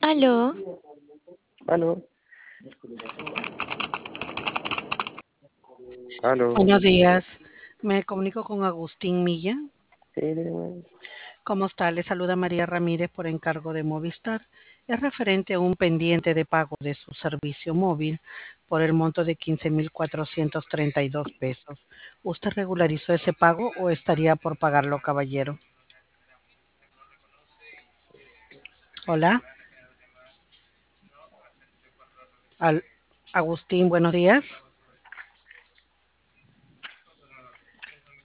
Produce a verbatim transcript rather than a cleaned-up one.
Aló, Aló, aló. Buenos días, me comunico con Agustín Milla. Sí, dígame. ¿Cómo está? Le saluda María Ramírez por encargo de Movistar. Es referente a un pendiente de pago de su servicio móvil por el monto de quince mil cuatrocientos treinta y dos pesos. ¿Usted regularizó ese pago o estaría por pagarlo, caballero? Hola, Al- Agustín, buenos días.